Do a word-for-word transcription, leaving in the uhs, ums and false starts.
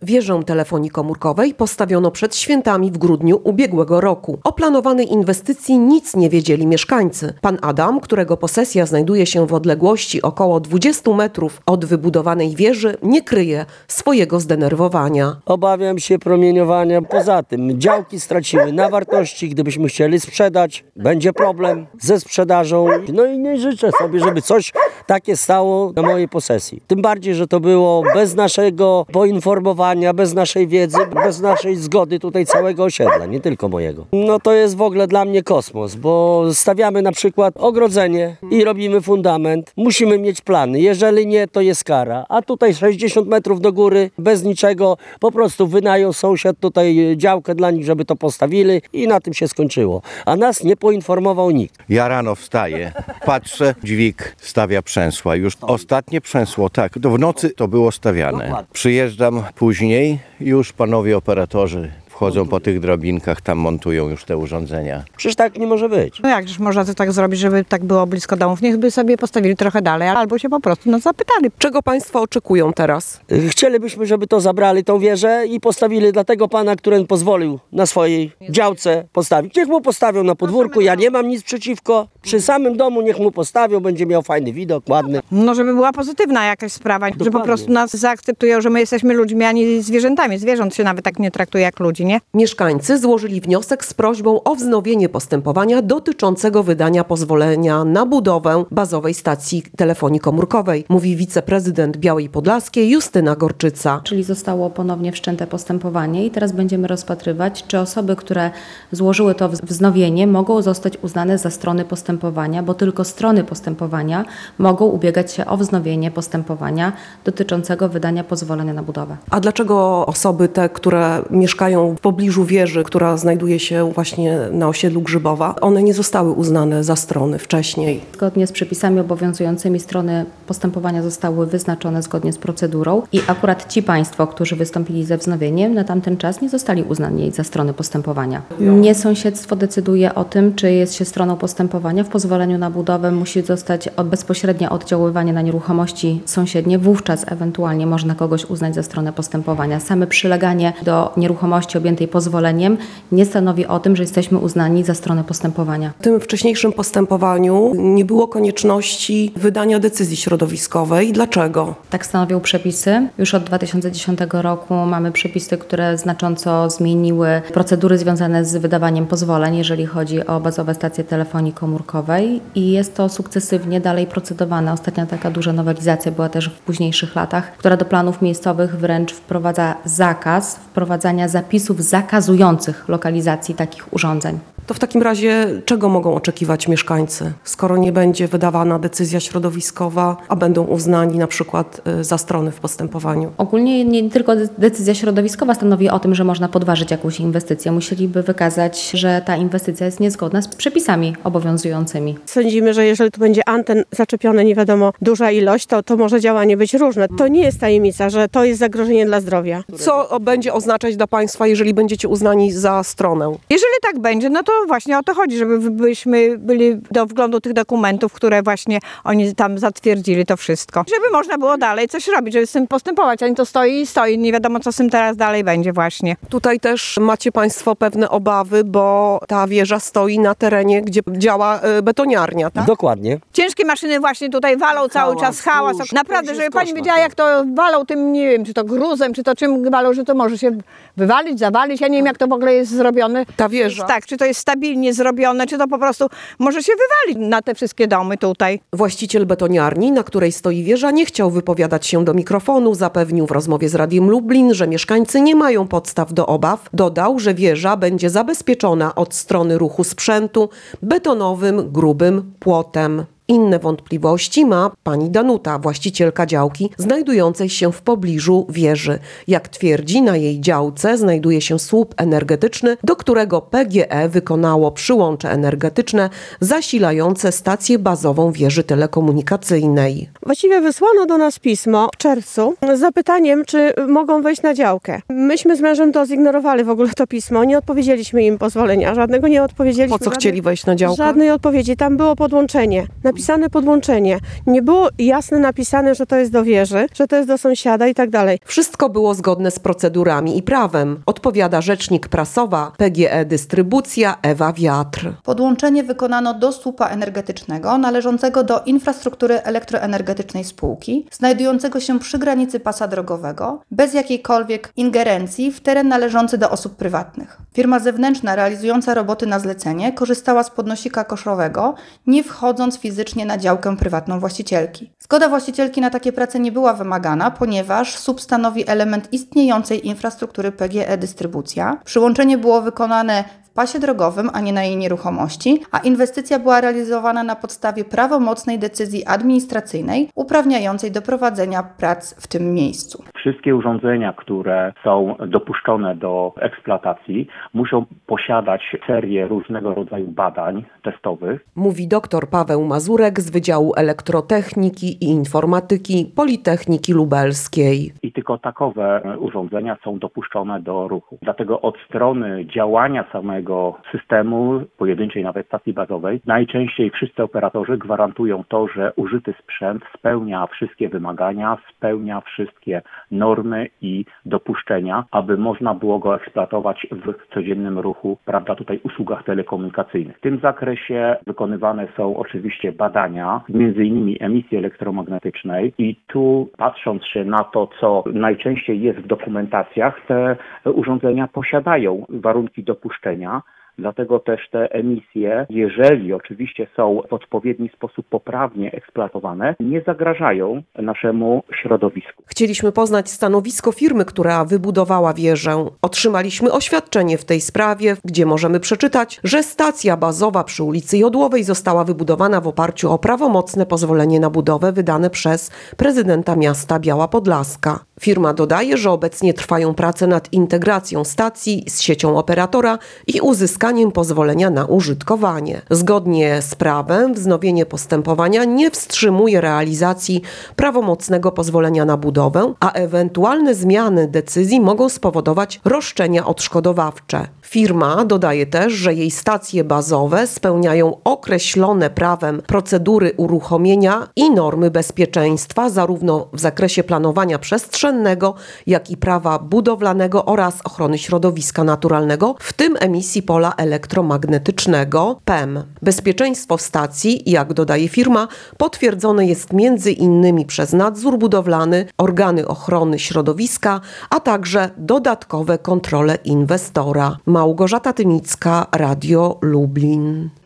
Wieżę telefonii komórkowej postawiono przed świętami w grudniu ubiegłego roku. O planowanej inwestycji nic nie wiedzieli mieszkańcy. Pan Adam, którego posesja znajduje się w odległości około dwudziestu metrów od wybudowanej wieży, nie kryje swojego zdenerwowania. Obawiam się promieniowania. Poza tym działki straciły na wartości. Gdybyśmy chcieli sprzedać, będzie problem ze sprzedażą. No i nie życzę sobie, żeby coś takie stało na mojej posesji. Tym bardziej, że to było bez naszego poinformowania, bez naszej wiedzy, bez naszej zgody tutaj całego osiedla, nie tylko mojego. No to jest w ogóle dla mnie kosmos, bo stawiamy na przykład ogrodzenie i robimy fundament. Musimy mieć plany. Jeżeli nie, to jest kara. A tutaj sześćdziesiąt metrów do góry, bez niczego, po prostu wynajął sąsiad tutaj działkę dla nich, żeby to postawili i na tym się skończyło. A nas nie poinformował nikt. Ja rano wstaję, patrzę, dźwig stawia przęsła. Już ostatnie przęsło, tak, to w nocy to było stawiane. Przyjeżdżam później, już panowie operatorzy wchodzą po tych drobinkach, tam montują już te urządzenia. Przecież tak nie może być. No jakżeż można to tak zrobić, żeby tak było blisko domów? Niech by sobie postawili trochę dalej, albo się po prostu nas zapytali. Czego państwo oczekują teraz? Chcielibyśmy, żeby to zabrali, tą wieżę i postawili dla tego pana, który pozwolił na swojej działce postawić. Niech mu postawią na podwórku, ja nie mam nic przeciwko. Przy samym domu niech mu postawią, będzie miał fajny widok, ładny. No żeby była pozytywna jakaś sprawa, Dokładnie. że po prostu nas zaakceptują, że my jesteśmy ludźmi, a nie zwierzętami. Zwierząt się nawet tak nie traktuje jak ludzi, nie? Mieszkańcy złożyli wniosek z prośbą o wznowienie postępowania dotyczącego wydania pozwolenia na budowę bazowej stacji telefonii komórkowej, mówi wiceprezydent Białej Podlaskiej Justyna Gorczyca. Czyli zostało ponownie wszczęte postępowanie i teraz będziemy rozpatrywać, czy osoby, które złożyły to wznowienie, mogą zostać uznane za strony postępowania, bo tylko strony postępowania mogą ubiegać się o wznowienie postępowania dotyczącego wydania pozwolenia na budowę. A dlaczego osoby te, które mieszkają w pobliżu wieży, która znajduje się właśnie na osiedlu Grzybowa, one nie zostały uznane za strony wcześniej? Zgodnie z przepisami obowiązującymi strony postępowania zostały wyznaczone zgodnie z procedurą i akurat ci państwo, którzy wystąpili ze wznowieniem, na tamten czas nie zostali uznani za strony postępowania. Nie sąsiedztwo decyduje o tym, czy jest się stroną postępowania. W pozwoleniu na budowę musi zostać bezpośrednie oddziaływanie na nieruchomości sąsiednie. Wówczas ewentualnie można kogoś uznać za stronę postępowania. Same przyleganie do nieruchomości objętej pozwoleniem nie stanowi o tym, że jesteśmy uznani za stronę postępowania. W tym wcześniejszym postępowaniu nie było konieczności wydania decyzji środowiskowej. Dlaczego? Tak stanowią przepisy. Już od dwa tysiące dziesiątego roku mamy przepisy, które znacząco zmieniły procedury związane z wydawaniem pozwoleń, jeżeli chodzi o bazowe stacje telefonii komórkowej i jest to sukcesywnie dalej procedowane. Ostatnia taka duża nowelizacja była też w późniejszych latach, która do planów miejscowych wręcz wprowadza zakaz wprowadzania zapisów zakazujących lokalizacji takich urządzeń. To w takim razie czego mogą oczekiwać mieszkańcy, skoro nie będzie wydawana decyzja środowiskowa, a będą uznani na przykład za strony w postępowaniu? Ogólnie nie tylko decyzja środowiskowa stanowi o tym, że można podważyć jakąś inwestycję. Musieliby wykazać, że ta inwestycja jest niezgodna z przepisami obowiązującymi. Sądzimy, że jeżeli tu będzie anten zaczepione nie wiadomo duża ilość, to, to może działanie być różne. To nie jest tajemnica, że to jest zagrożenie dla zdrowia. Co będzie oznaczać dla państwa, jeżeli będziecie uznani za stronę? Jeżeli tak będzie, no to właśnie o to chodzi, żebyśmy byli do wglądu tych dokumentów, które właśnie oni tam zatwierdzili to wszystko. Żeby można było dalej coś robić, żeby z tym postępować, a nie to stoi i stoi. Nie wiadomo, co z tym teraz dalej będzie właśnie. Tutaj też macie państwo pewne obawy, bo ta wieża stoi na terenie, gdzie działa betoniarnia, tak? Dokładnie. Ciężkie maszyny właśnie tutaj walą cały Hałas, czas, hałas. kurz, Naprawdę, kurz żeby jest pani koszmar. wiedziała, jak to walą tym, nie wiem, czy to gruzem, czy to czym walą, że to może się wywalić, zawalić. Ja nie wiem, jak to w ogóle jest zrobione. Ta wieża. Tak, czy to jest stabilnie zrobione, czy to po prostu może się wywalić na te wszystkie domy tutaj. Właściciel betoniarni, na której stoi wieża, nie chciał wypowiadać się do mikrofonu. Zapewnił w rozmowie z Radiem Lublin, że mieszkańcy nie mają podstaw do obaw. Dodał, że wieża będzie zabezpieczona od strony ruchu sprzętu betonowym, grubym płotem. Inne wątpliwości ma pani Danuta, właścicielka działki znajdującej się w pobliżu wieży. Jak twierdzi, na jej działce znajduje się słup energetyczny, do którego P G E wykonało przyłącze energetyczne zasilające stację bazową wieży telekomunikacyjnej. Właściwie wysłano do nas pismo w czerwcu z zapytaniem, czy mogą wejść na działkę. Myśmy z mężem to zignorowali w ogóle to pismo, nie odpowiedzieliśmy im pozwolenia, żadnego nie odpowiedzieliśmy. Po co chcieli wejść na działkę? Żadnej odpowiedzi, tam było podłączenie. napisane podłączenie. Nie było jasne napisane, że to jest do wieży, że to jest do sąsiada i tak dalej. Wszystko było zgodne z procedurami i prawem, odpowiada rzecznik prasowa P G E Dystrybucja Ewa Wiatr. Podłączenie wykonano do słupa energetycznego należącego do infrastruktury elektroenergetycznej spółki, znajdującego się przy granicy pasa drogowego, bez jakiejkolwiek ingerencji w teren należący do osób prywatnych. Firma zewnętrzna realizująca roboty na zlecenie korzystała z podnosika koszrowego, nie wchodząc fizycznie na działkę prywatną właścicielki. Zgoda właścicielki na takie prace nie była wymagana, ponieważ słup stanowi element istniejącej infrastruktury P G E Dystrybucja. Przyłączenie było wykonane w pasie drogowym, a nie na jej nieruchomości, a inwestycja była realizowana na podstawie prawomocnej decyzji administracyjnej uprawniającej do prowadzenia prac w tym miejscu. Wszystkie urządzenia, które są dopuszczone do eksploatacji, muszą posiadać serię różnego rodzaju badań testowych. Mówi dr Paweł Mazurek z Wydziału Elektrotechniki i Informatyki Politechniki Lubelskiej. I tylko takowe urządzenia są dopuszczone do ruchu. Dlatego od strony działania samego systemu, pojedynczej nawet stacji bazowej, najczęściej wszyscy operatorzy gwarantują to, że użyty sprzęt spełnia wszystkie wymagania, spełnia wszystkie normy i dopuszczenia, aby można było go eksploatować w codziennym ruchu, prawda, tutaj usługach telekomunikacyjnych. W tym zakresie wykonywane są oczywiście badania, między innymi emisji elektromagnetycznej i tu patrząc się na to, co najczęściej jest w dokumentacjach, te urządzenia posiadają warunki dopuszczenia. Dlatego też te emisje, jeżeli oczywiście są w odpowiedni sposób poprawnie eksploatowane, nie zagrażają naszemu środowisku. Chcieliśmy poznać stanowisko firmy, która wybudowała wieżę. Otrzymaliśmy oświadczenie w tej sprawie, gdzie możemy przeczytać, że stacja bazowa przy ulicy Jodłowej została wybudowana w oparciu o prawomocne pozwolenie na budowę wydane przez prezydenta miasta Biała Podlaska. Firma dodaje, że obecnie trwają prace nad integracją stacji z siecią operatora i uzyskaniem pozwolenia na użytkowanie. Zgodnie z prawem wznowienie postępowania nie wstrzymuje realizacji prawomocnego pozwolenia na budowę, a ewentualne zmiany decyzji mogą spowodować roszczenia odszkodowawcze. Firma dodaje też, że jej stacje bazowe spełniają określone prawem procedury uruchomienia i normy bezpieczeństwa, zarówno w zakresie planowania przestrzennego, jak i prawa budowlanego oraz ochrony środowiska naturalnego, w tym emisji pola elektromagnetycznego P E M. Bezpieczeństwo stacji, jak dodaje firma, potwierdzone jest między innymi przez nadzór budowlany, organy ochrony środowiska, a także dodatkowe kontrole inwestora. Małgorzata Tymicka, Radio Lublin.